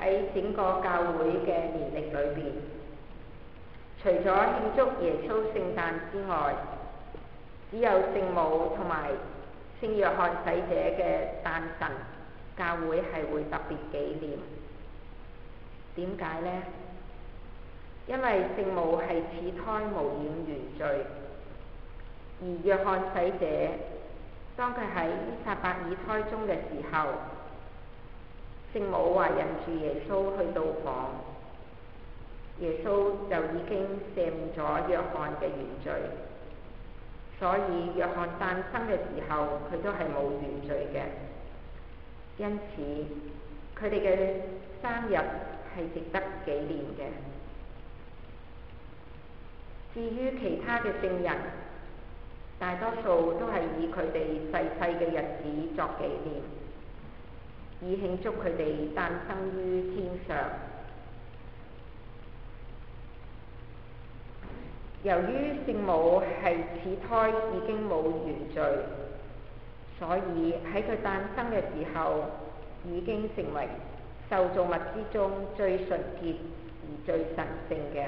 喺整個教會嘅年歷裏邊，除咗慶祝耶穌聖誕之外，只有聖母同埋聖約翰洗者嘅誕辰，教會係會特別紀念。點解呢？因為聖母係始胎無染原罪，而約翰洗者當佢喺依撒伯爾胎中嘅時候，聖母懷孕住耶穌去到訪，耶穌就已經赦免咗約翰嘅原罪，所以約翰誕生嘅時候佢都係冇原罪嘅，因此佢哋嘅生日係值得紀念嘅。至於其他嘅聖人，大多數都係以佢哋逝世嘅日子作紀念，以慶祝佢哋誕生於天上。由於聖母係始胎已經冇原罪，所以喺佢誕生嘅時候已經成為受造物之中最純潔而最神聖嘅。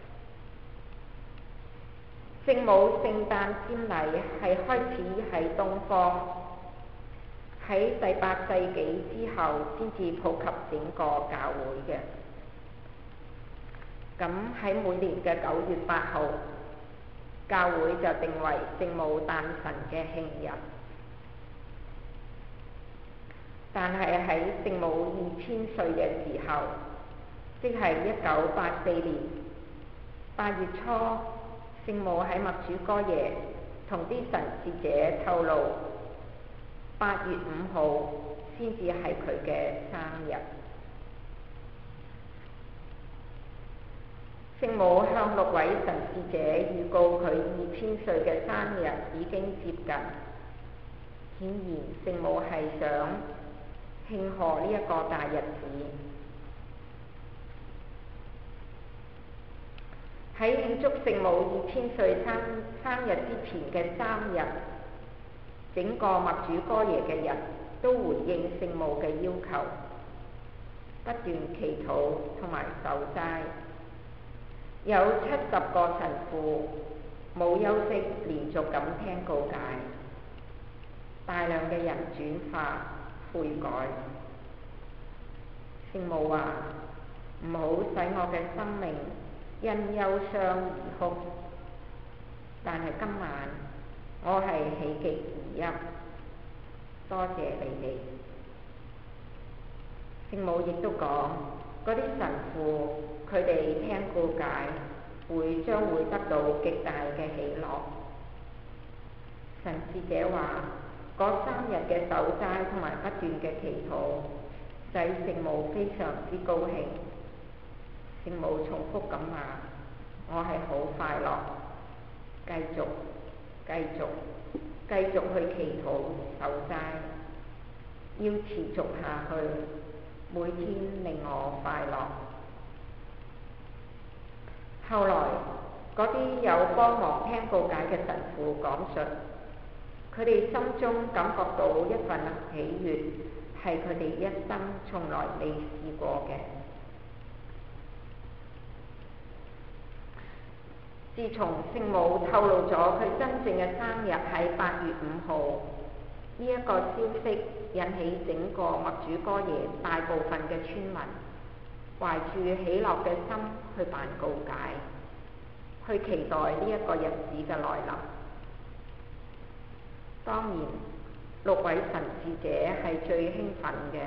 聖母聖誕瞻禮係開始喺東方，喺第8世紀之後先至普及整個教會嘅。咁喺每年嘅9月8號，教會就定為聖母誕辰嘅慶日。但係喺聖母2000歲嘅時候，即係1984年8月初，聖母喺默主哥耶同啲神視者透露，8月5號先至係佢嘅生日。聖母向6位神視者預告佢2000歲嘅生日已經接近，顯然聖母係想慶賀呢一個大日子。喺慶祝聖母2000歲生日之前嘅3日，整個默主哥耶嘅人都回應聖母嘅要求，不斷祈禱同埋守齋。有70個神父冇休息連續咁聽告解，大量嘅人轉化悔改。聖母話：唔好使我嘅生命因憂傷而哭，但係今晚我係喜極而泣，多謝你哋。聖母亦都講，嗰啲神父佢哋聽告解將會得到極大嘅喜樂。神視者話，嗰3日嘅守齋同埋不斷嘅祈禱，使聖母非常之高興。聖母重複咁話：我係好快樂，繼續去祈禱守齋，要持續下去，每天令我快樂。後來嗰啲有幫忙聽告解嘅神父講述，佢哋心中感覺到一份喜悅，係佢哋一生從來未試過嘅。自從聖母透露咗佢真正嘅生日喺8月5號，呢一個消息引起整個默主哥耶大部分嘅村民懷住喜樂嘅心去辦告解，去期待呢一個日子嘅來臨。當然，6位神視者係最興奮嘅。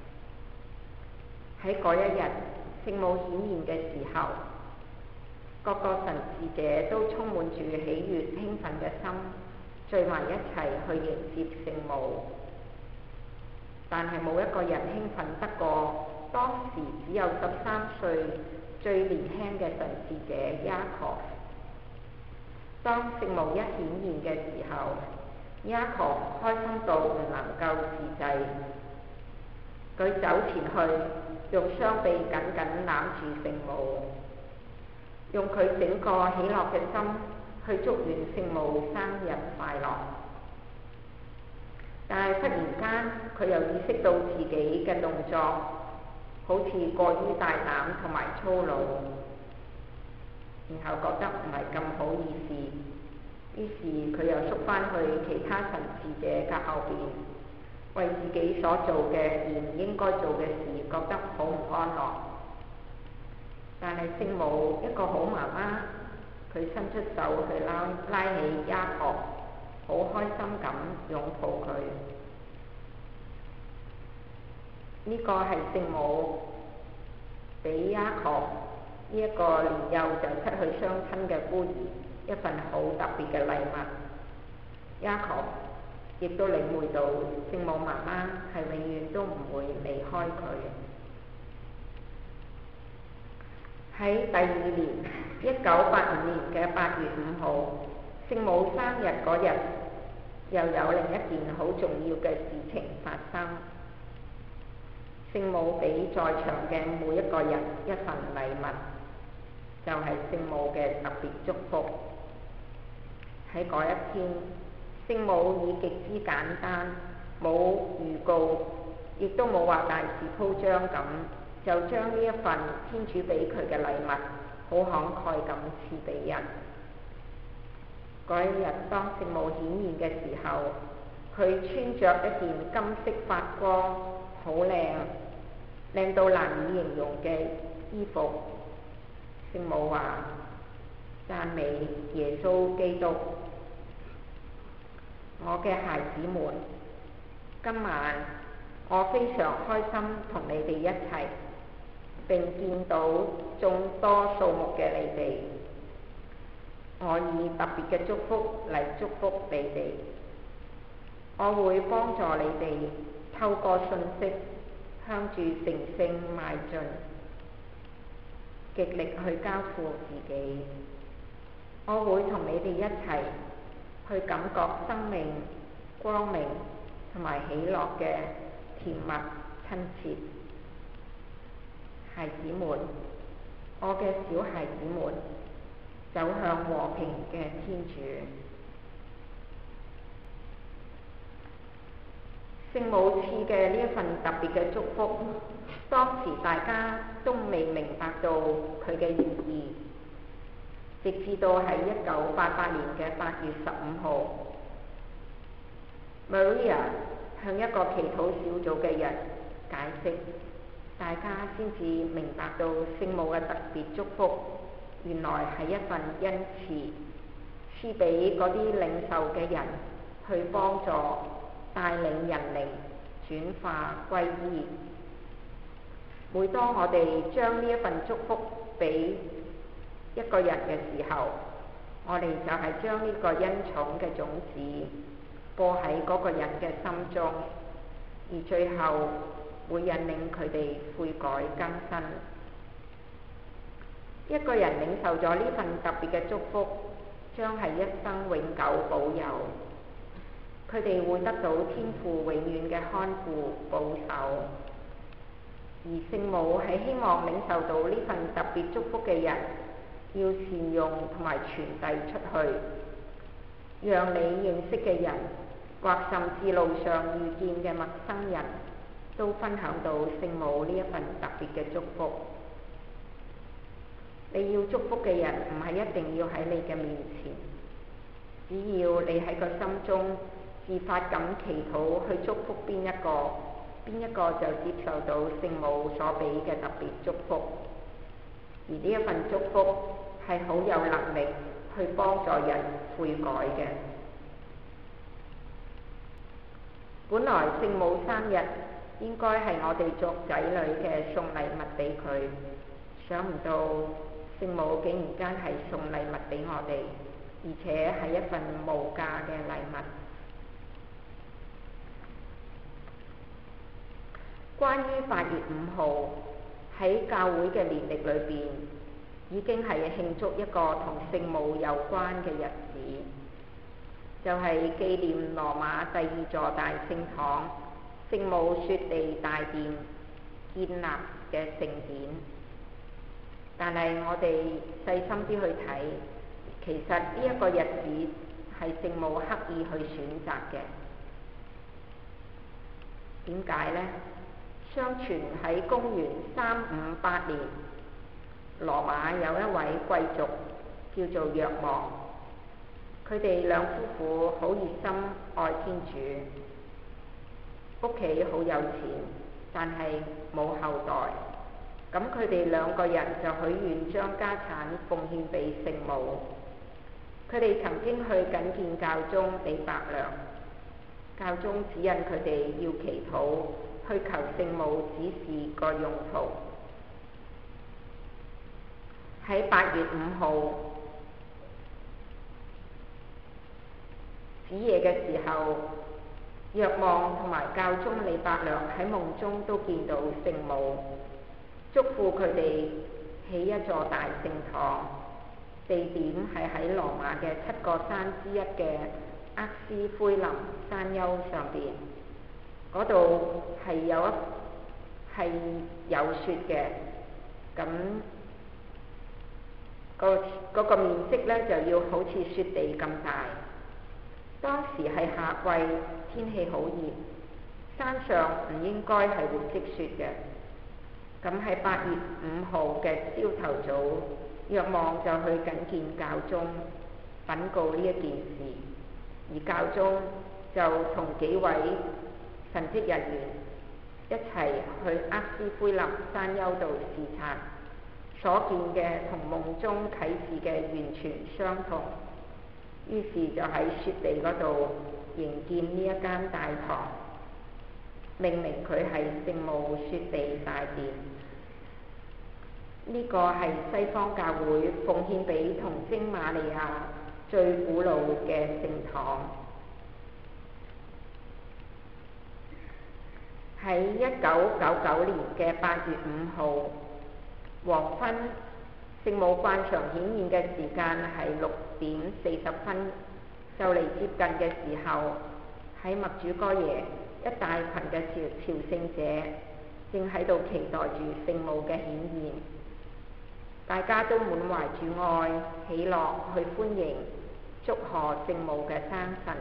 喺嗰一日聖母顯現嘅時候，各個神視者都充滿住喜悅興奮嘅心，聚埋一齊去迎接聖母。但係冇一個人興奮得過當時只有13歲最年輕嘅神視者雅各。當聖母一顯現嘅時候，雅各開心到唔能夠自制，佢走前去，用雙臂緊緊攬住聖母，用佢整個喜樂嘅心去祝願聖母生日快樂。但係忽然間，佢又意識到自己嘅動作好似過於大膽同埋粗魯，然後覺得唔係咁好意思，於是佢又縮返去其他神視者嘅後邊，為自己所做嘅而唔應該做嘅事覺得好唔安樂。但係聖母一個好媽媽，佢伸出手去拉起雅各，好開心咁擁抱佢。呢個係聖母俾雅各呢一個年幼就失去雙親嘅孤兒一份好特別嘅禮物。雅各亦都領會到聖母媽媽係永遠都唔會離開佢。喺第二年1985年嘅8月5號，聖母生日嗰日，又有另一件好重要嘅事情發生。聖母俾在場嘅每一個人一份禮物，就係聖母嘅特別祝福。喺嗰一天，聖母以極之簡單，冇預告，亦都冇話大肆鋪張咁，就將呢一份天主俾佢嘅禮物，好慷慨咁賜俾人。嗰一日，當聖母顯現嘅時候，佢穿着一件金色發光、好靚到難以形容嘅衣服。聖母話：讚美耶穌基督，我嘅孩子們，今晚我非常開心同你哋一齊，並見到眾多數目嘅你哋。我以特別嘅祝福嚟祝福你哋，我會幫助你哋透過信息向住成聖邁進，極力去交付自己。我會同你哋一齊去感覺生命、光明同埋喜樂嘅甜蜜親切。孩子們，我嘅小孩子們，走向和平嘅天主。聖母賜嘅呢一份特別嘅祝福，當時大家都未明白到佢嘅意義，直至到喺1988年嘅8月15號，Maria 向一個祈禱小組嘅人解釋，大家先至明白到聖母嘅特別祝福，原來係一份恩賜，賜俾嗰啲領受嘅人去幫助帶領人靈轉化歸依。每當我哋將呢一份祝福俾一個人嘅時候，我哋就係將呢個恩寵嘅種子播喺嗰個人嘅心中，而最後會引領佢哋悔改更新。一個人領受咗呢份特別嘅祝福，將係一生永久保佑。佢哋會得到天父永遠嘅看顧保守。而聖母係希望領受到呢份特別祝福嘅人，要善用同埋傳遞出去，讓你認識嘅人，或甚至路上遇見嘅陌生人，都分享到聖母呢一份特別嘅祝福。你要祝福嘅人唔係一定要喺你嘅面前，只要你喺個心中自發咁祈禱去祝福邊一個就接受到聖母所俾嘅特別祝福。而呢一份祝福係好有能力去幫助人悔改嘅。本來聖母生日應該係我哋作仔女嘅送禮物俾佢，想唔到聖母竟然間係送禮物俾我哋，而且係一份無價嘅禮物。關於8月5號喺教會嘅年曆裏邊，已經係慶祝一個同聖母有關嘅日子，就係紀念羅馬第2座大聖堂聖母雪地大殿建立嘅聖典。但係我哋細心啲去睇，其實呢一個日子係聖母刻意去選擇嘅。點解呢？ 相傳喺公元358年，羅馬有一位貴族叫做若望，佢哋兩夫婦好熱心愛天主，屋企好有錢，但係冇後代。咁佢哋兩個人就許願將家產奉獻俾聖母。佢哋曾經去覲見教宗李伯良，教宗指引佢哋要祈禱，去求聖母指示個用途。喺8月5號子夜嘅時候，若望同埋教宗李伯良喺夢中都見到聖母，囑咐佢哋起一座大聖堂，地點係喺羅馬嘅7個山之一嘅厄斯奎林山丘上邊。嗰度係有雪嘅，咁嗰個面積呢就要好似雪地咁大。當時係夏季，天氣好熱，山上唔應該係會積雪嘅。咁喺8月5號嘅朝頭早，若望就去覲見教宗，稟告呢一件事，而教宗就同幾位神職人員一齊去厄斯奎林山丘度視察，所見嘅同夢中啟示嘅完全相同，於是就喺雪地嗰度營建呢一間大堂，命名佢係聖母雪地大殿。呢個係西方教會奉獻俾童貞瑪利亞最古老嘅聖堂。喺1999年嘅8月5號黃昏，聖母慣常顯現嘅時間係6點40分，就嚟接近嘅時候，喺默主哥耶一大群嘅朝聖者正喺度期待住聖母嘅顯現，大家都滿懷住愛喜樂去歡迎祝賀聖母嘅生辰。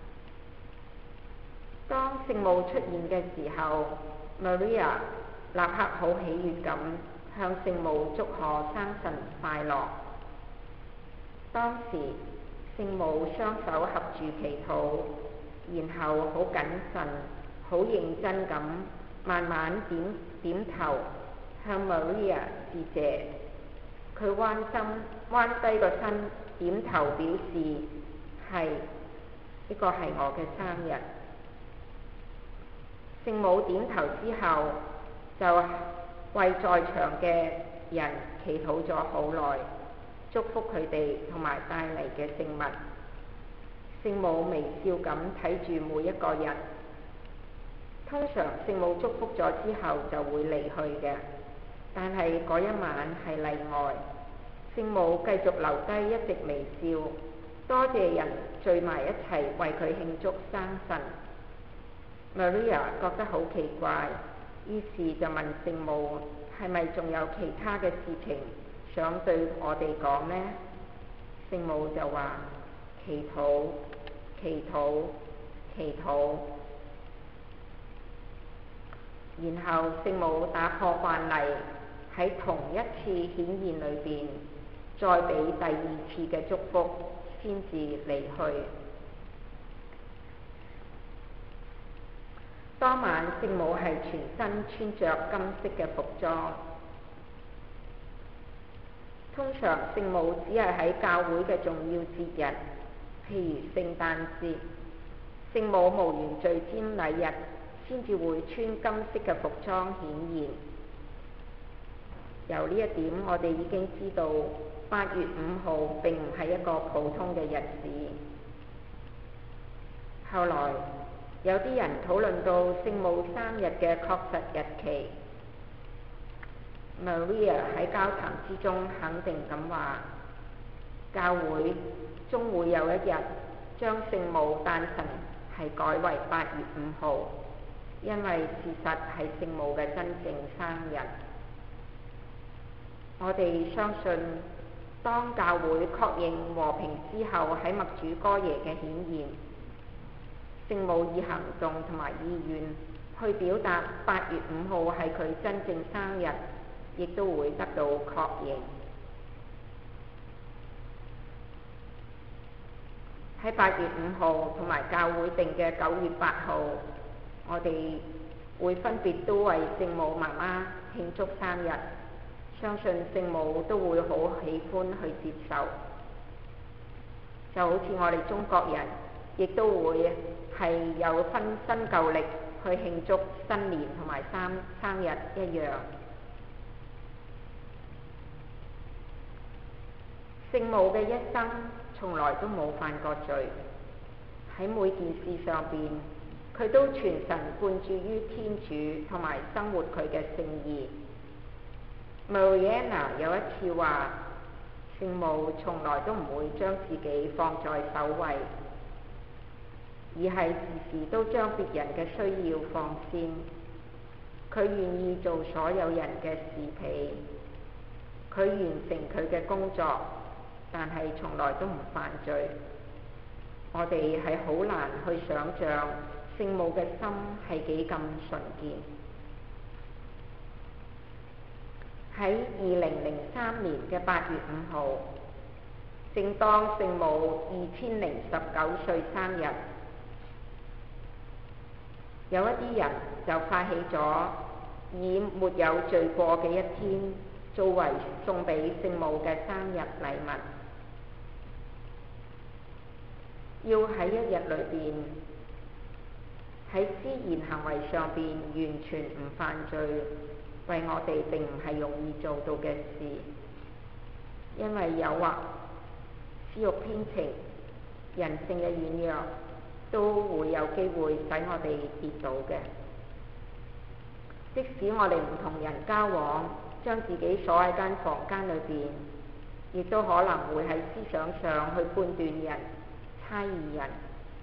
當聖母出現嘅時候， Maria 立刻好喜悅咁向聖母祝賀生辰快樂。當時聖母雙手合住祈禱，然後好謹慎好認真咁慢慢點頭向 Maria 致謝。佢彎低個身點頭表示係，呢個係我嘅生日。聖母點頭之後，就為在場嘅人祈禱咗好耐，祝福佢哋同埋帶嚟嘅聖物。聖母微笑咁睇住每一個人。通常聖母祝福咗之後就會離去嘅，但係嗰一晚係例外。聖母繼續留低一直微笑，多謝人聚埋一齊為佢慶祝生辰。Maria 覺得好奇怪，於是就問聖母係咪仲有其他嘅事情想對我哋講呢？聖母就話：祈禱，祈禱，祈禱。然後聖母打破慣例，喺同一次顯現裏邊再俾第2次嘅祝福，先至離去。當晚聖母係全身穿着金色嘅服裝。通常聖母只係喺教會嘅重要節日，譬如聖誕節、聖母無原罪瞻禮日，先至會穿金色嘅服裝顯現。由呢一點，我哋已經知道8月5號並唔係一個普通嘅日子。後來有啲人討論到聖母生日嘅確實日期。Maria 喺交談之中肯定咁話：教會終會有一日將聖母誕辰係改為8月5號，因為事實係聖母嘅真正生日。我哋相信，當教會確認和平之後喺默主哥耶嘅顯現，聖母以行動同埋意願去表達8月5號係佢真正生日，亦都會得到確認。喺8月5號同埋教會定嘅9月8號，我哋會分別都為聖母媽媽慶祝生日，相信聖母都會好喜歡去接受。就好似我哋中國人，亦都會係有分新舊曆去慶祝新年同埋生日一樣。聖母嘅一生從來都冇犯過罪，喺每件事上邊，佢都全神貫注於天主同埋生活佢嘅聖意。Mariana 有一次話：聖母從來都唔會將自己放在首位，而係時時都將別人嘅需要放先。佢願意做所有人嘅侍婢，佢完成佢嘅工作，但係從來都唔犯罪。我哋係好難去想像聖母嘅心係幾咁純潔。喺2003年嘅8月5號，正當聖母2019歲生日，有一啲人就發起咗以沒有罪過嘅一天作為送俾聖母嘅生日禮物，要喺一日裏邊喺思言行為上邊完全唔犯罪，為我哋並唔係容易做到嘅事，因為誘惑、私慾偏情、人性嘅軟弱都會有機會使我哋跌倒嘅。即使我哋唔同人交往，將自己鎖喺間房間裏邊，亦都可能會喺思想上去判斷人、猜疑人。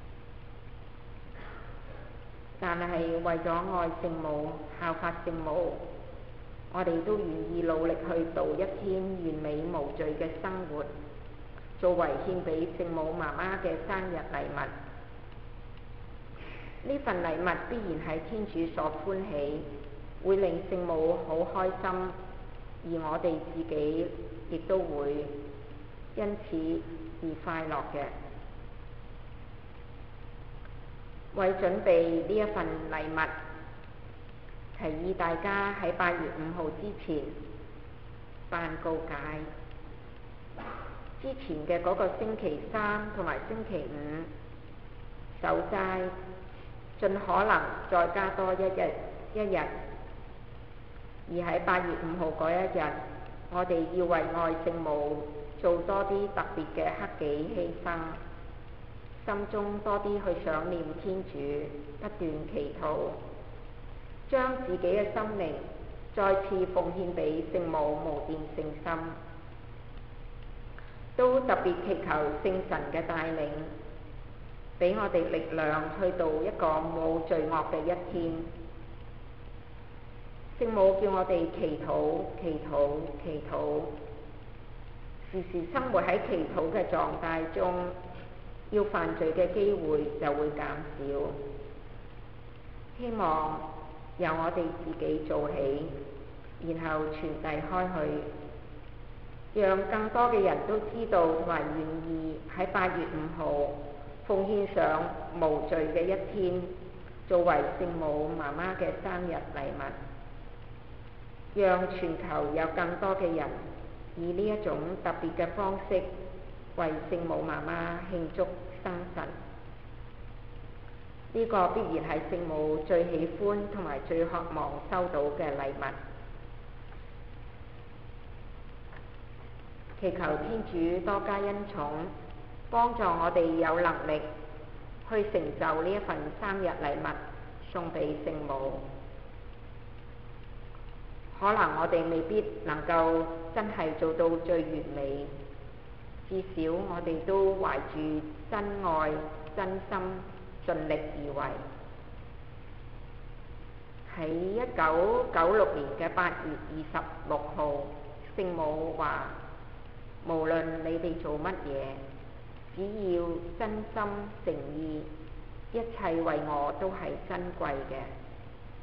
但係為咗愛聖母、效法聖母，我哋都願意努力去度一天完美無罪嘅生活，作為獻俾聖母媽媽嘅生日禮物。呢份禮物必然係天主所歡喜，會令聖母好開心，而我哋自己亦都會因此而快樂嘅。為準備呢一份禮物，提議大家喺8月5號之前辦告解。之前嘅嗰個星期3同埋星期5守齋，盡可能再加多一日。而喺8月5號嗰一日，我哋要為愛聖母做多啲特別嘅克己犧牲，心中多啲去想念天主，不斷祈禱，將自己嘅心靈再次奉獻俾聖母無玷聖心，都特別祈求聖神嘅帶領，俾我哋力量去度一個冇罪惡嘅一天。聖母叫我哋祈禱、祈禱、祈禱，時時生活喺祈禱嘅狀態中，要犯罪嘅機會就會減少。希望由我哋自己做起，然後傳遞開去，讓更多嘅人都知道同埋願意喺8月5號奉獻上無罪嘅一天，作為聖母媽媽嘅生日禮物，讓全球有更多嘅人以呢一種特別嘅方式為聖母媽媽慶祝生辰。呢個必然係聖母最喜歡同埋最渴望收到嘅禮物。祈求天主多加恩寵，幫助我哋有能力去成就呢一份生日禮物，送俾聖母。可能我哋未必能夠真係做到最完美，至少我哋都懷住真愛、真心，盡力而為。喺1996年嘅8月26號，聖母話：無論你哋做乜嘢，只要真心誠意，一切為我都係珍貴嘅。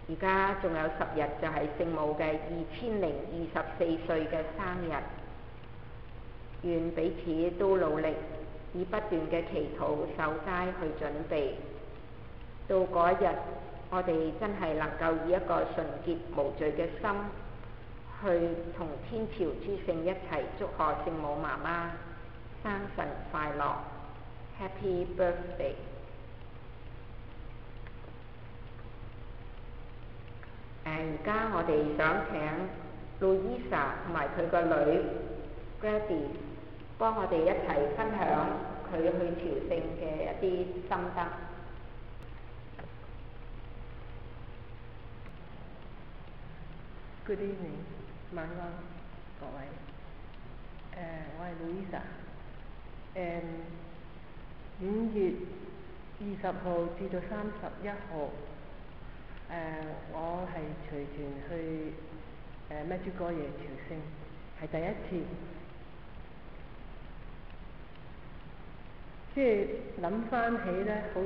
而家仲有10日就係聖母嘅2024歲嘅生日，願彼此都努力，以不斷嘅祈禱守齋去準備，到嗰一日，我哋真係能夠以一個純潔無罪嘅心，去同天朝諸聖一齊祝賀聖母媽媽生辰快樂 ，Happy Birthday！而家我哋想請 Louisa 同埋佢個女 Gladys 幫我哋一齊分享佢去朝聖嘅一啲心得。 Good evening， 晚安各位。我係 Louisa。5月20號至到31號。我係隨團去Medjugorje朝聖，係第一次。即係諗翻起呢，好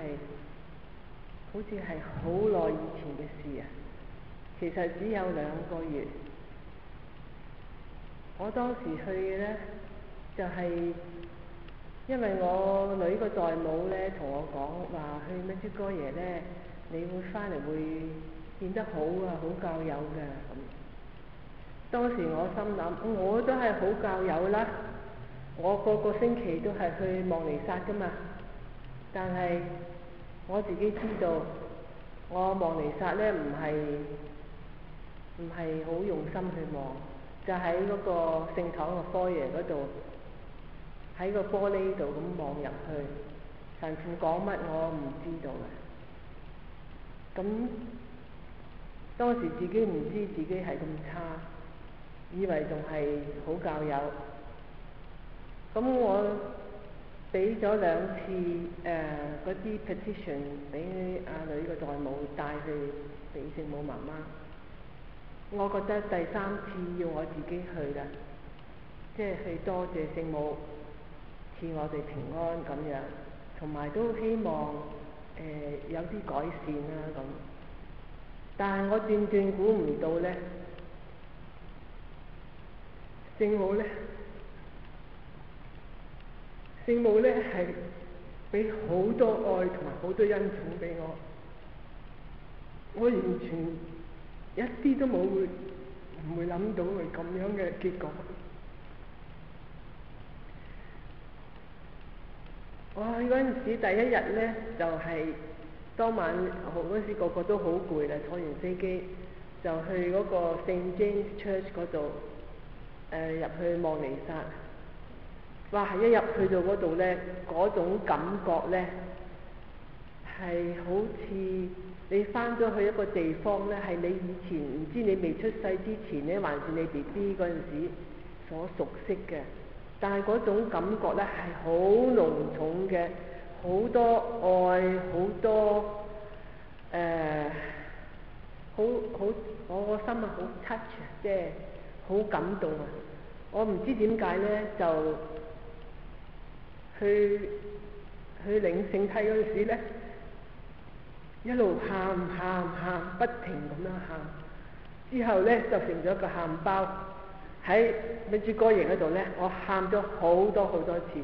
似係好耐以前嘅事啊！其實只有2個月。我當時去嘅呢，就係因為我女個代母呢同我講話，去Medjugorje呢，你會翻嚟會變得好啊，好教友嘅咁。當時我心諗，我都係好教友啦，我個星期都係去望彌撒噶嘛。但係我自己知道，我望彌撒呢唔係好用心去望，就喺嗰個聖堂嘅foyer嗰度，喺個玻璃度咁望入去，神父講乜我唔知道嘅。咁當時自己唔知自己係咁差，以為仲係好教友。咁我俾咗2次嗰啲 petition 俾阿女個代母帶去俾聖母媽媽。我覺得第3次要我自己去啦，即係去多謝聖母賜我哋平安咁樣，同埋都希望有啲改善啦咁。但係我斷估唔到呢，聖母呢係俾好多愛同埋好多恩寵俾我，我完全一啲都唔會諗到係咁樣嘅結果。我去嗰陣時第1日呢，就係當晚嗰時個個都好攰啦，坐完飛機就去嗰個 St. James Church 嗰度入去望彌撒。哇！一入去到嗰度呢，嗰種感覺呢，係好似你翻咗去一個地方呢，係你以前唔知你未出世之前呢，還是你 BB 嗰陣時所熟悉嘅。但係嗰種感覺呢，係好濃重嘅，好多愛，好多我個心啊好 touch， 即係好感動啊！我唔知點解呢，就去領聖體嗰陣時呢，一路喊，不停咁樣喊，之後呢，就成咗個喊包。喺Medjugorje嗰度呢，我喊咗好多次。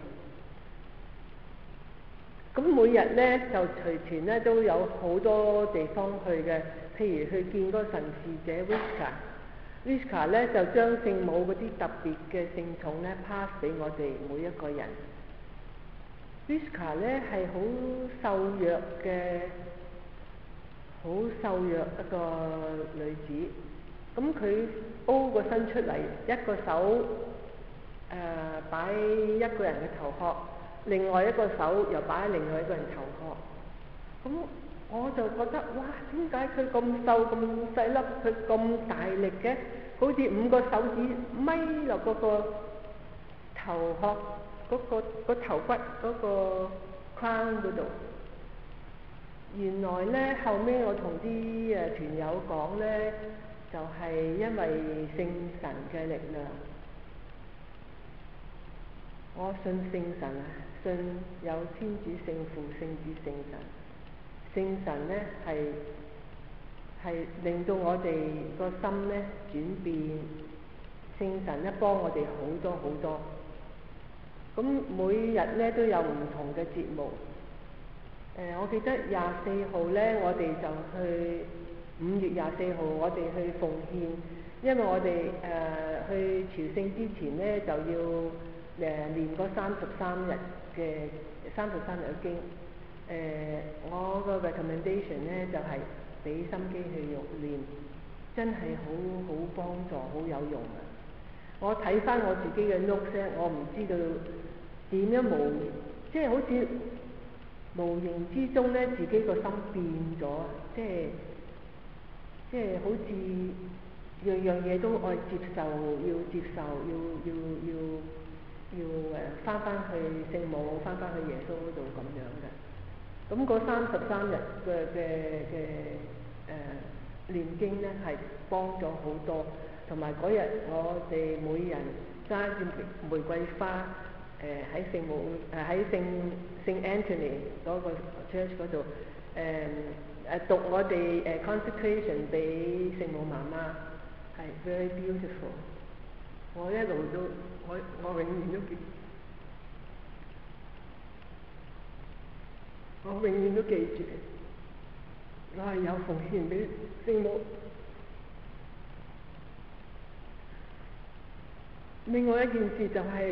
咁每日呢，就隨團呢都有好多地方去嘅，譬如去見嗰個神視者 Visca 呢，就將聖母嗰啲特別嘅聖寵呢 pass 俾我哋每一個人。Visca 呢係好瘦弱一個女子。咁佢 O 個身出嚟，一個手擺一個人嘅頭殼，另外一個手又擺喺另外一個人頭殼。咁我就覺得哇，點解佢咁瘦咁細粒，佢咁大力嘅？好似5個手指咪落嗰個頭殼個頭骨嗰個框嗰度。原來呢，後尾我同啲團友講呢，就係因為聖神嘅力量。我信聖神啊，信有天主聖父、聖子、聖神。聖神呢係係令到我哋個心咧轉變，聖神咧幫我哋好多好多。咁每日咧都有唔同嘅節目。我記得24號咧，我哋就去5月24號，我哋去奉獻，因為我哋去朝聖之前咧就要練嗰33日嘅經。我個 recommendation 咧就係俾心機去練，真係好幫助，好有用啊！我睇翻我自己嘅 notes 咧，我唔知道點樣即係好似無形之中咧，自己個心變咗，即係好似樣樣嘢都愛接受，要接受，要翻去聖母，翻去耶穌嗰度咁樣嘅。咁嗰33日嘅練經咧係幫咗好多，同埋嗰日我哋每人揸住玫瑰花，喺聖母喺聖 Anthony 嗰個 church 嗰度，讀我哋consecration 俾聖母媽媽，係 very beautiful。我一路都我永遠都記住，我係有奉獻俾聖母。另外一件事就係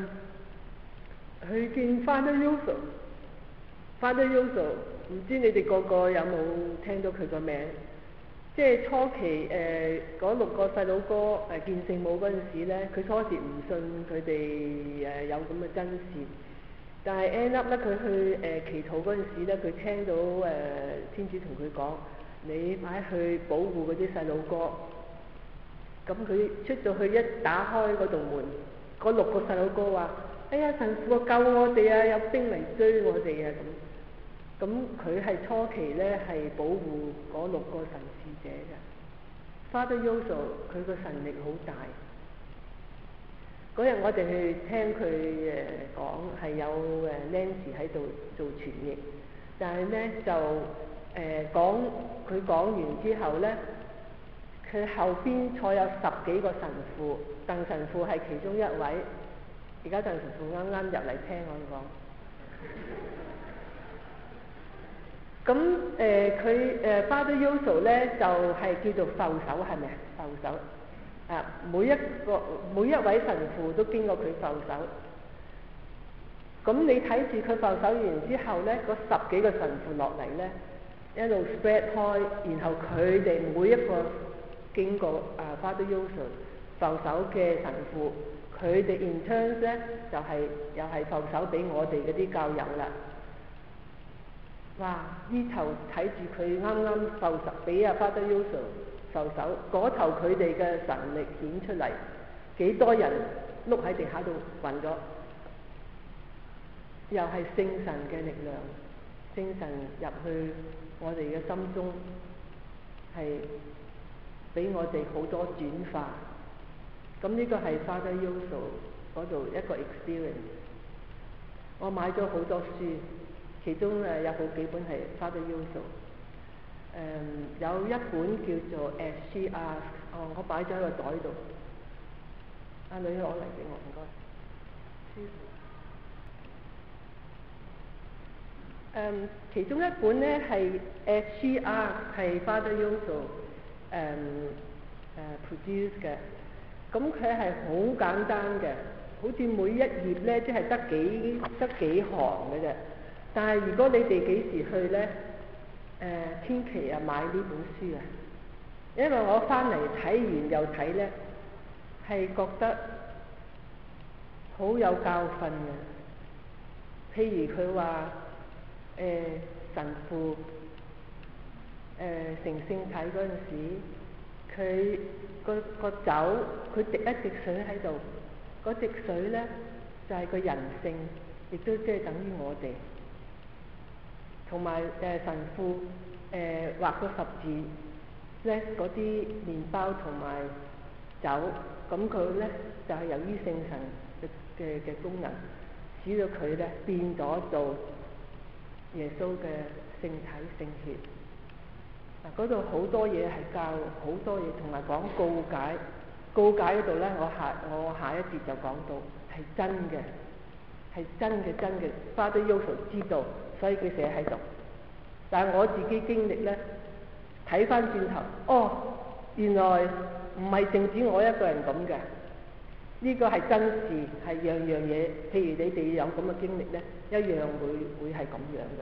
去見 Father Yoso。Father Yoso 唔知你哋個個有冇聽到佢個名？即係初期嗰6個細佬哥見聖母嗰陣時咧，佢初時唔信佢哋有咁嘅真事。但係 end up 咧，佢去祈禱嗰陣時咧，佢聽到天主同佢講：你快去保護嗰啲細佬哥。咁佢出到去一打開嗰道門，嗰6個細佬哥話：哎呀，神父啊，救我哋啊！有兵嚟追我哋啊！咁佢係初期咧係保護嗰6個神視者嘅。Father Yoso 佢個神力好大。嗰日我哋去聽佢講，係有Nancy 喺度做傳譯，但係咧就佢講完之後咧，佢後邊坐有10幾個神父，鄧神父係其中一位。而家鄧神父啱啱入嚟聽我講。咁佢Father Yoso 咧就係叫做副手，係咪啊？副手。每一位神父都經過佢副手。咁你睇住佢副手完之後咧，嗰10幾個神父落嚟咧，一路 spread 開，然後佢哋每一個經過Father Yoso 副手嘅神父，佢哋 in turn 咧就係又係副手俾我哋嗰啲教友啦。哇！呢頭睇住佢啱啱副手俾Father Yoso副手，嗰頭佢哋嘅神力顯出嚟，幾多人碌喺地下度暈咗，又係聖神嘅力量，聖神入去我哋嘅心中，係俾我哋好多轉化。咁呢個係Father Yoso嗰度一個 experience。我買咗好多書，其中有好幾本係Father Yoso。有一本叫做 As She Asks，我擺咗喺個袋度。阿女攞嚟俾我，唔該。其中一本咧係 As She Asks，係Father Yoso produce 嘅。咁佢係好簡單嘅，好似每一頁咧，即係得幾行嘅啫。但係如果你哋幾時去咧，千祈買呢本書啊！因為我翻嚟睇完又睇咧，係覺得好有教訓嘅。譬如佢話神父成聖體嗰陣時，佢個酒，佢滴一滴水喺度，嗰滴水咧就係個人性，亦都即係等於我哋。同埋神父畫個十字咧，嗰啲麵包同埋酒，咁佢咧就係由於聖神嘅功能，使到佢咧變咗做耶穌嘅聖體聖血。 嗱，嗰度好多嘢係教好多嘢，同埋講告解。告解嗰度咧，我下一節就講到係真嘅，係真嘅。Father Yoso 知道，所以佢寫喺度。但係我自己經歷咧，睇翻轉頭，哦，原來唔係淨止我一個人咁嘅，呢個係真事，係樣樣嘢。譬如你哋有咁嘅經歷咧，一樣會係咁樣嘅。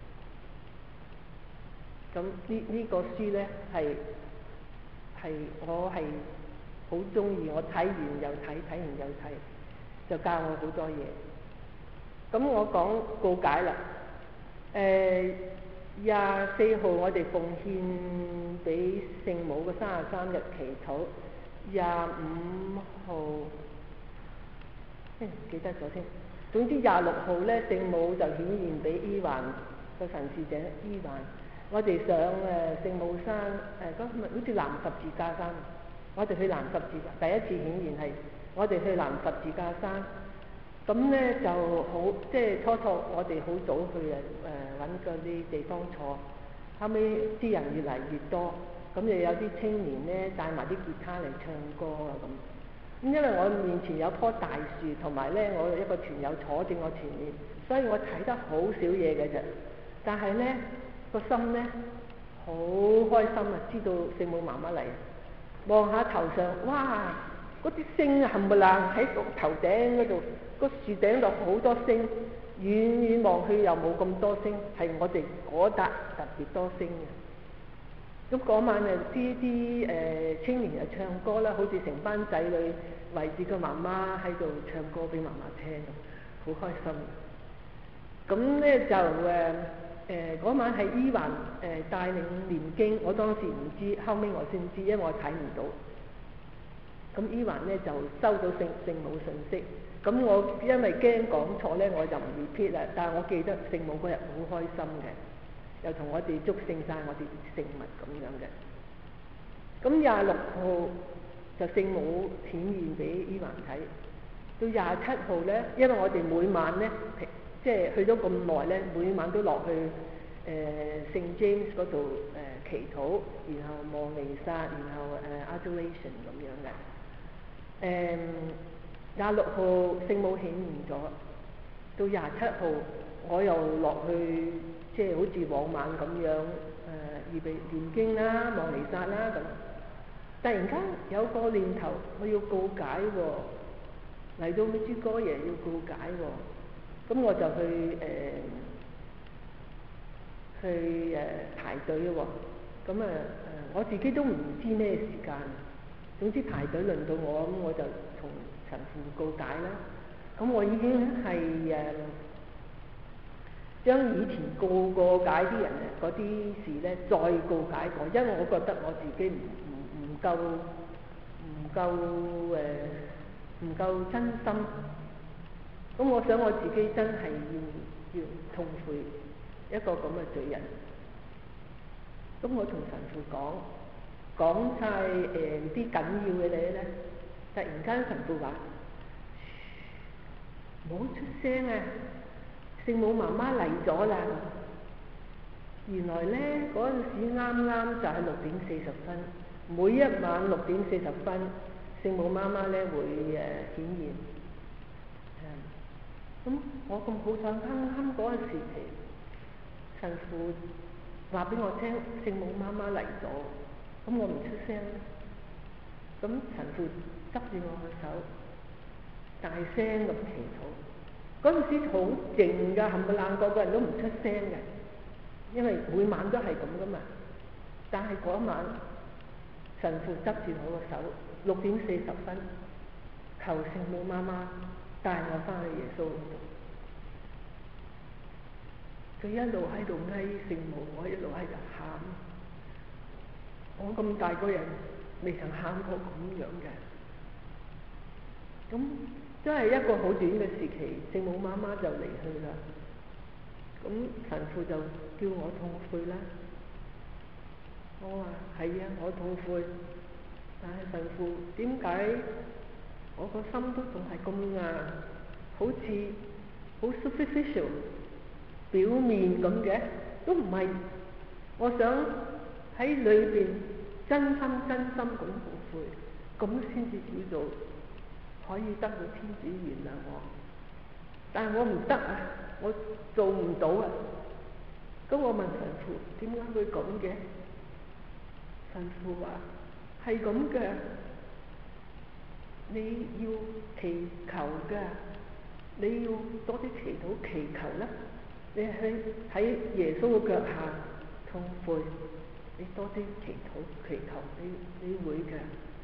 咁呢個書咧係我係好中意，我睇完又睇，睇完又睇，就教我好多嘢。咁我講告解啦。24號我哋奉獻俾聖母嘅33日祈禱。25號，唔記得咗先。總之26號咧，聖母就顯現俾伊環個神視者伊環。我哋上聖母山好似南十字架山。我哋去南十字架，第一次顯現係我哋去南十字架山。咁咧就好，即係初我哋好早去揾嗰啲地方坐，後尾啲人越嚟越多，咁又有啲青年咧帶埋啲吉他嚟唱歌啊咁。因為我面前有棵大樹，同埋咧我有一個團友坐正我前面，所以我睇得好少嘢嘅啫。但係咧個心咧好開心啊！知道聖母媽媽嚟，望下頭上，哇！嗰啲星冚唪唥喺個頭頂嗰度，個樹頂度好多星，遠遠望去又冇咁多星，係我哋嗰笪特別多星嘅。咁嗰晚啲青年又唱歌啦，好似成班仔女圍住個媽媽喺度唱歌俾媽媽聽，好開心。咁咧就嗰晚係伊環帶領念經，我當時唔知，後尾我先知，因為我睇唔到。咁伊環咧就收到聖母信息，咁我因為驚講錯咧，我就唔 repeat 啦。但係我記得聖母嗰日好開心嘅，又同我哋祝聖晒我哋聖物咁樣嘅。咁26號就聖母顯現俾伊環睇，到27號咧，因為我哋每晚咧，即係去咗咁耐咧，每晚都落去聖 James 嗰度祈禱，然後望彌撒，然後adoration 咁樣嘅。26號聖母顯現咗，到27號我又落去，即係好似往晚咁樣預備念經啦、望彌撒啦咁。突然間有個念頭，我要告解喎，嚟到咩諸哥爺要告解喎，咁我就去排隊喎。咁我自己都唔知咩時間。總之排隊輪到我，咁我就同神父告解啦。咁我已經係將以前告過解啲人嗰啲事咧，再告解過，因為我覺得我自己唔夠真心。咁我想我自己真係要痛悔一個咁嘅罪人。咁我同神父講晒啲緊要嘅嘢咧，突然間神父話：唔好出聲啊！聖母媽媽嚟咗啦！原來咧嗰陣時啱啱就係6:40，每一晚6:40，聖母媽媽咧會顯現。咁我咁好想啱嗰陣時期，神父話俾我聽，聖母媽媽嚟咗。咁我唔出聲，咁神父執住我個手，大聲咁祈禱。嗰陣時好靜㗎，冚唪唥個個人都唔出聲嘅，因為每晚都係咁噶嘛。但係嗰晚神父執住我個手，6:40，求聖母媽媽帶我翻去耶穌嗰度。佢一路喺度嗌聖母，我一路喺度喊。我咁大個人未曾喊過咁樣嘅，咁真係一個好短嘅時期，聖母媽媽就離去啦。咁神父就叫我痛悔啦。我話係啊，我痛悔，但係神父點解我個心都仲係咁硬，好似好 superficial 表面咁嘅，都唔係。我想喺裏邊真心咁後悔，咁先至叫做可以得到天主原諒我。但係我唔得啊，我做唔到啊。咁我問神父點解會咁嘅？神父話係咁嘅，你要祈求㗎，你要多啲祈求啦。你喺耶穌嘅腳下痛悔，你多啲祈求，你會嘅。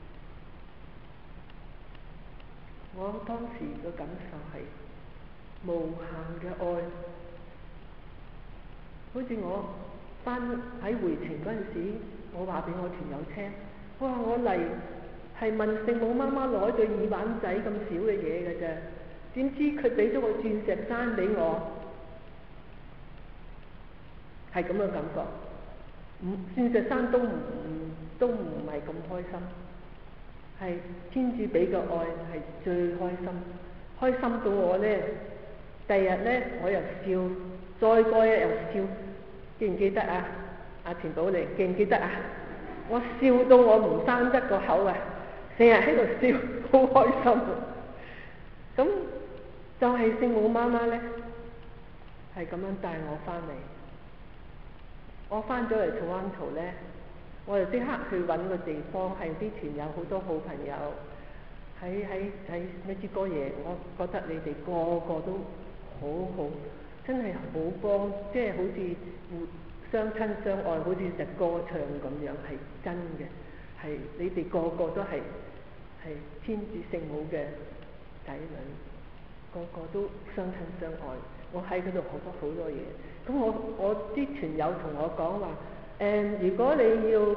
我當時嘅感受係無限嘅愛，好似我翻喺回程嗰陣時，我話俾我團友聽，我話我嚟係問聖母媽媽攞對耳環仔咁少嘅嘢嘅啫，點知佢俾咗個鑽石山俾我，係咁嘅感覺。鑽石山都唔係咁開心，係天主俾嘅愛係最開心，開心到我呢，第日呢我又笑，再過一日又笑，記唔記得啊？阿田寶妮記唔記得啊？我笑到我唔生得個口啊，成日喺度笑，好開心。咁就係聖母媽媽呢，係咁樣帶我翻嚟。我翻咗嚟土安圖呢，我就即刻去揾個地方，係啲團友好多好朋友喺咩支歌嘢，我覺得你哋個個都好好，真係好幫，即係好似相親相愛，好似隻歌唱咁樣，係真嘅，係你哋個個都係天主聖母嘅仔女，個個都相親相愛。我喺嗰度學咗好多嘢。咁我啲團友同我講話，如果你要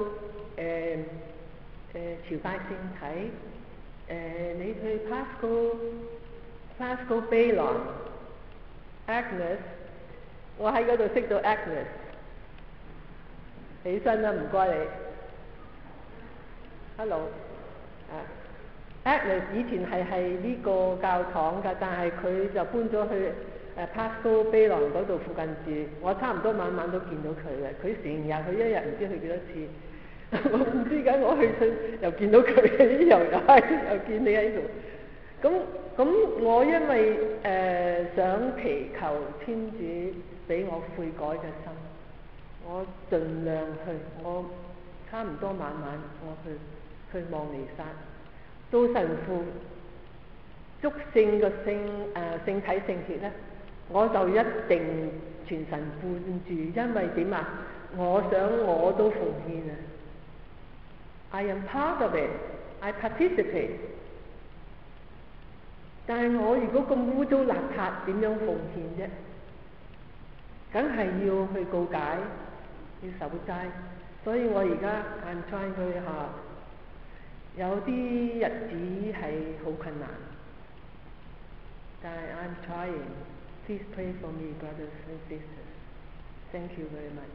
朝拜聖體，你去 Paschal Baylon Agnes， 我喺嗰度識到 Agnes， 起身啦，唔該你 ，Hello， Agnes 以前係呢個教堂㗎，但係佢就搬咗去Paschal Baylon 嗰度附近住，我差唔多晚晚都見到佢嘅，佢成日佢一日唔知去幾多次，我唔知點解我去親又見到佢，又見你喺度。咁我因為想祈求天主俾我悔改嘅心，我盡量去，我差唔多晚晚我去望彌撒，到神父祝聖個聖體聖血咧，我就一定全神貫注，因為點啊？我想我都奉獻啊 ！I am part of it, I participate。但係我如果咁污糟邋遢，點樣奉獻啫？梗係要去告解，要守齋。所以我而家 I'm trying very hard。有啲日子係好困難，但係 I'm trying。Please pray for me, brothers and sisters. Thank you very much.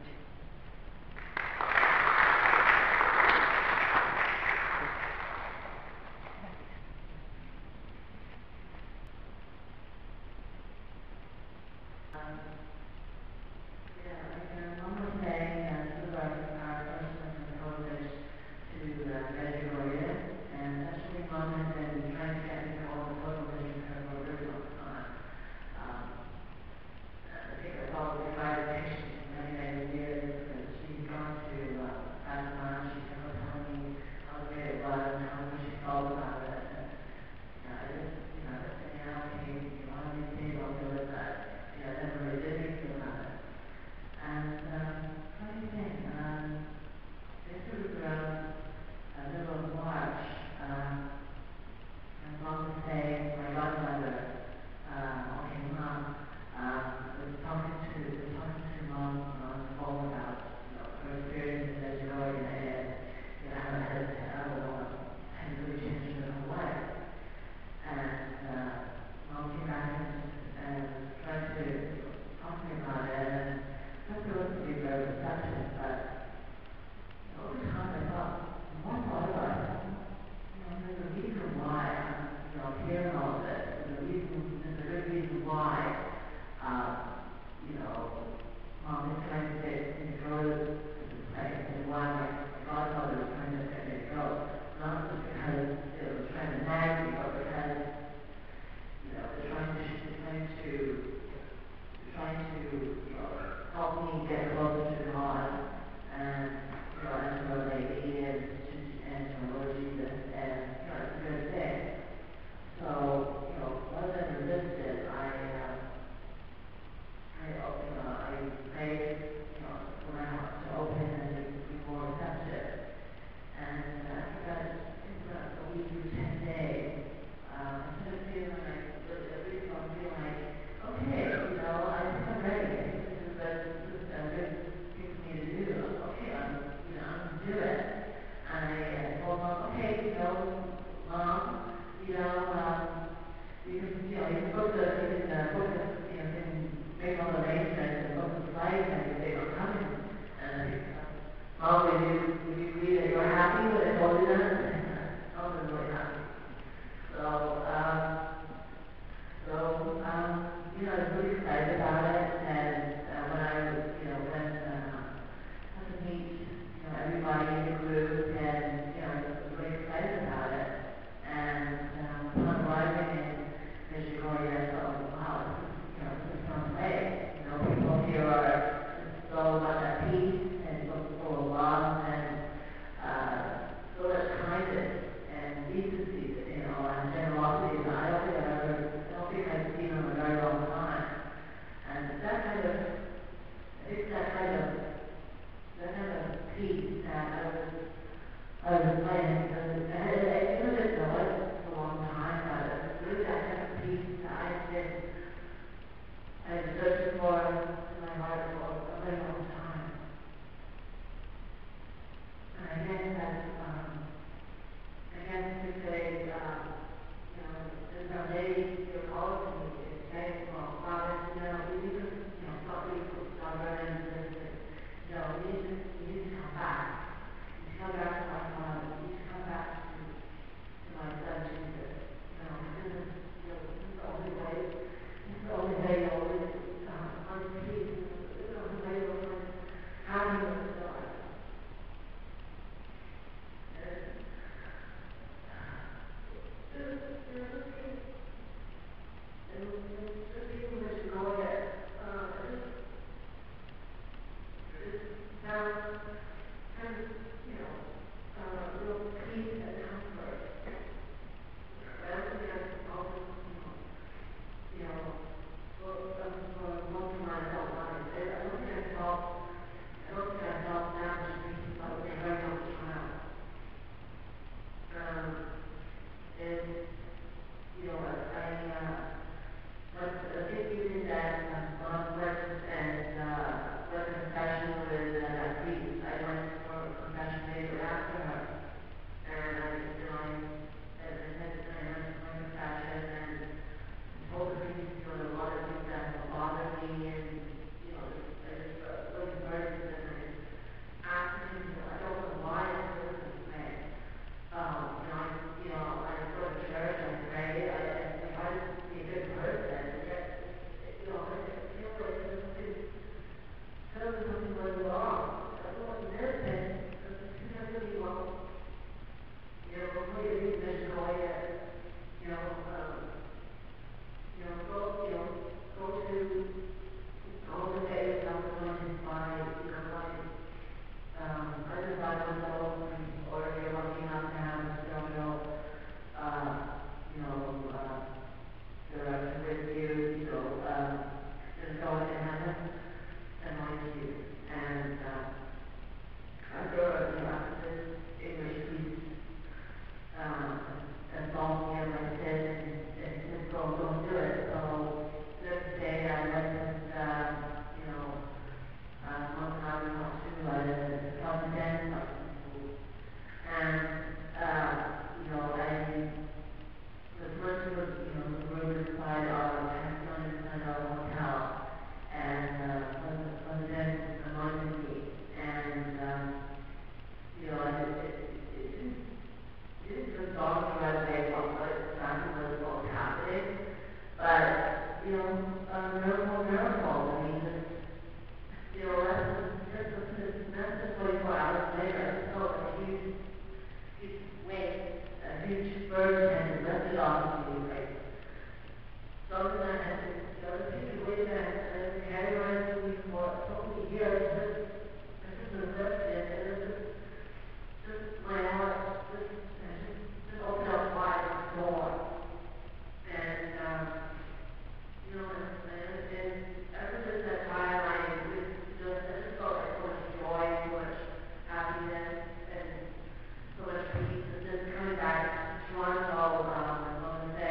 Toronto, as Mona said,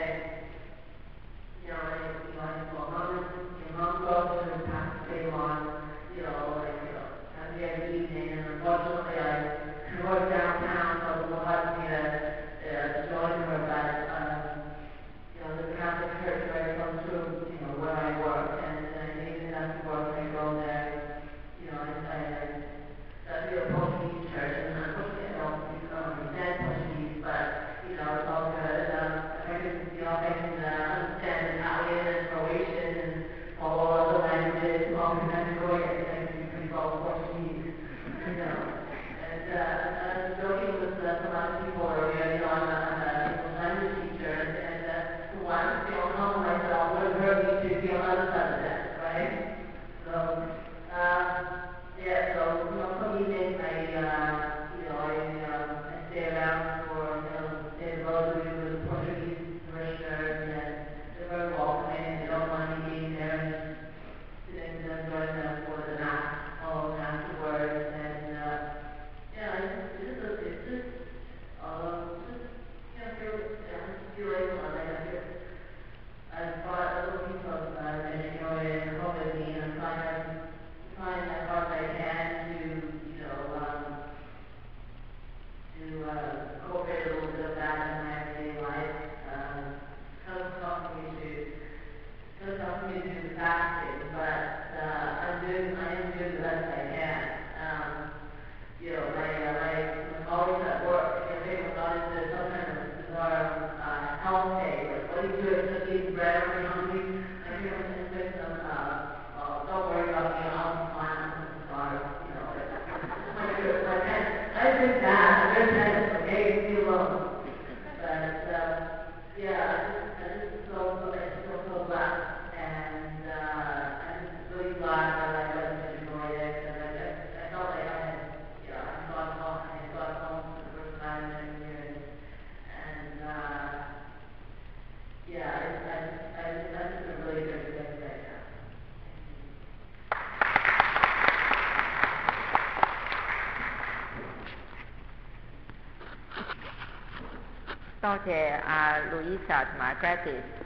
incorporate a little bit of that in my everyday life. Kind of helping me to do fasting, but I am doing the best I can. My colleagues at work, they were not into some kind of bizarre health day. Like, what do you do? Just eat bread when you're hungry? Like, you know, just make them, don't worry about me, I'll be fine, I'm going to starve, you know. I did that, I'm good tennis, okay? Leave me alone. But, I just feel so blessed, and I'm just really glad that I went to enjoy it, and I felt like I had gone home for the first time in many years, and I'm just in a really good place right now. 多謝阿 Louisa 同埋 Gladys